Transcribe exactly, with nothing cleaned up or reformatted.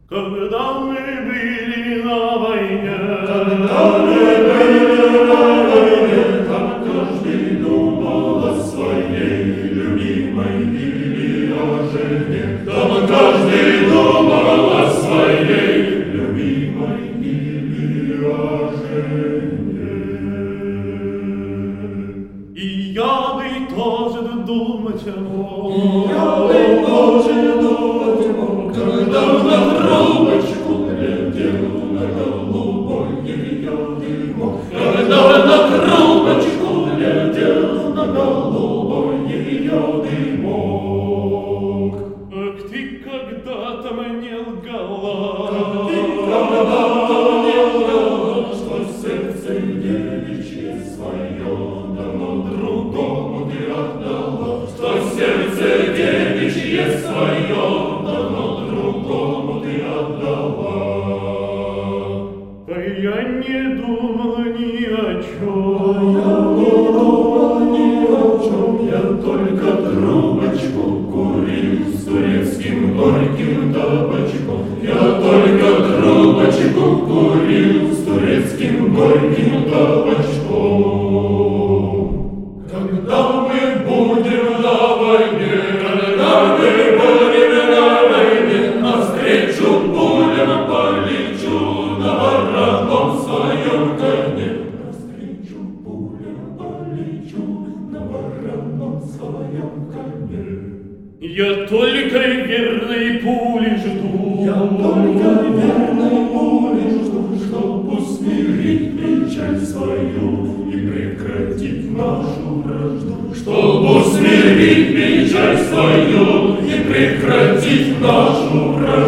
Когда мы были на войне, когда мы были на войне, там каждый думал о своей любимой или о жене. Там каждый думал о своей любимой или о жене. И я бы тоже думать мог, И я бы тоже думать мог, когда на трубочку глядел на голубой ее дымок. Когда на трубочку глядел на голубой ее дымок. как ты когда-то мне лгала, Ты когда-то мне лгала, что сердце девичье свое давно другому ты отдала, что сердце девичье свое давно другому ты отдала. а я не думала ни о чем. Я не думал ни о чем, я только трубочку курил с турецким горьким табачком. Я только трубочку курил с турецким горьким табачком. Когда мы будем на войне, когда мы будем на войне, навстречу пулям полечу на родном своем коне. Навстречу пулям полечу на родном своем коне. Я только верной пули жду, Я только верной пули жду, чтоб усмирить печаль свою и прекратить нашу вражду. Чтоб усмирить печаль свою и прекратить нашу вражду.